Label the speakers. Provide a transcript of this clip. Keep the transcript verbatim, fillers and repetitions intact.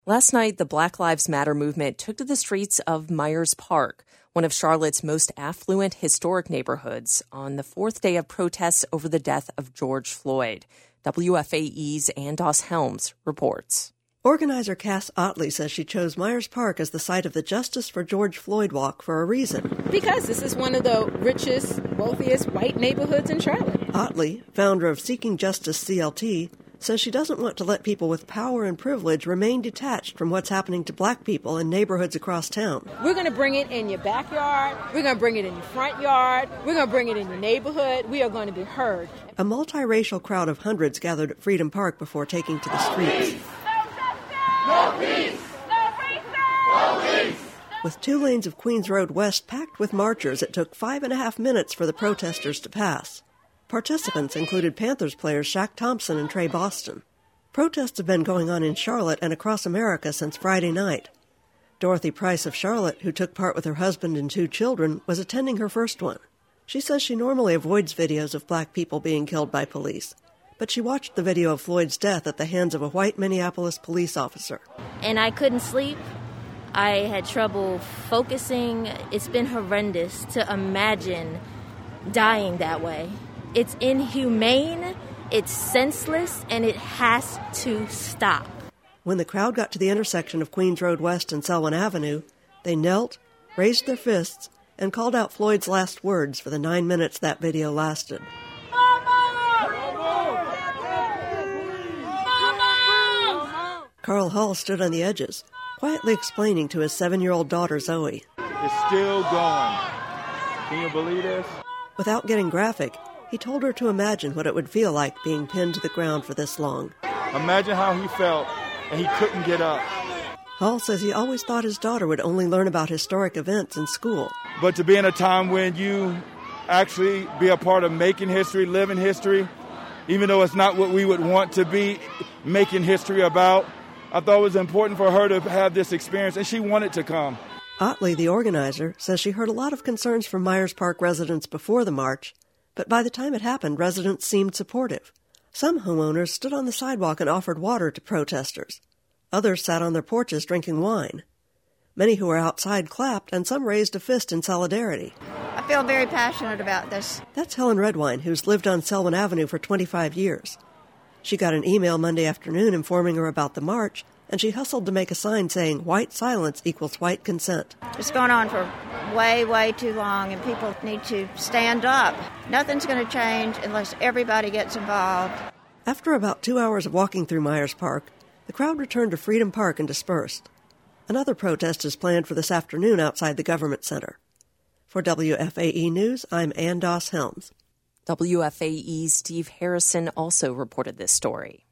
Speaker 1: Last night, the Black Lives Matter movement took to the streets of Myers Park, one of Charlotte's most affluent historic neighborhoods, on the fourth day of protests over the death of George Floyd. W F A E's Andos Helms reports.
Speaker 2: Organizer Cass Otley says she chose Myers Park as the site of the Justice for George Floyd walk for a reason.
Speaker 3: Because this is one of the richest, wealthiest white neighborhoods in Charlotte.
Speaker 2: Otley, founder of Seeking Justice C L T, says she doesn't want to let people with power and privilege remain detached from what's happening to black people in neighborhoods across town.
Speaker 3: We're going to bring it in your backyard. We're going to bring it in your front yard. We're going to bring it in your neighborhood. We are going to be heard.
Speaker 2: A multiracial crowd of hundreds gathered at Freedom Park before taking to the streets.
Speaker 4: No peace! No peace! No peace!
Speaker 2: With two lanes of Queens Road West packed with marchers, it took five and a half minutes for the protesters to pass. Participants included Panthers players Shaq Thompson and Trey Boston. Protests have been going on in Charlotte and across America since Friday night. Dorothy Price of Charlotte, who took part with her husband and two children, was attending her first one. She says she normally avoids videos of black people being killed by police, but she watched the video of Floyd's death at the hands of a white Minneapolis police officer.
Speaker 5: And I couldn't sleep. I had trouble focusing. It's been horrendous to imagine dying that way. It's inhumane, it's senseless, and it has to stop.
Speaker 2: When the crowd got to the intersection of Queens Road West and Selwyn Avenue, they knelt, raised their fists, and called out Floyd's last words for the nine minutes that video lasted. Carl Hall stood on the edges, quietly explaining to his seven-year-old daughter Zoe.
Speaker 6: It's still going. Can you believe this?
Speaker 2: Without getting graphic, he told her to imagine what it would feel like being pinned to the ground for this long.
Speaker 6: Imagine how he felt, and he couldn't get up.
Speaker 2: Hall says he always thought his daughter would only learn about historic events in school.
Speaker 6: But to be in a time when you actually be a part of making history, living history, even though it's not what we would want to be making history about, I thought it was important for her to have this experience, and she wanted to come.
Speaker 2: Otley, the organizer, says she heard a lot of concerns from Myers Park residents before the march, but by the time it happened, residents seemed supportive. Some homeowners stood on the sidewalk and offered water to protesters. Others sat on their porches drinking wine. Many who were outside clapped, and some raised a fist in solidarity.
Speaker 7: I feel very passionate about this.
Speaker 2: That's Helen Redwine, who's lived on Selwyn Avenue for twenty-five years. She got an email Monday afternoon informing her about the march, and she hustled to make a sign saying white silence equals white consent.
Speaker 7: It's going on for way, way too long, and people need to stand up. Nothing's going to change unless everybody gets involved.
Speaker 2: After about two hours of walking through Myers Park, the crowd returned to Freedom Park and dispersed. Another protest is planned for this afternoon outside the Government Center. For W F A E News, I'm Ann Doss Helms.
Speaker 1: W F A E's Steve Harrison also reported this story.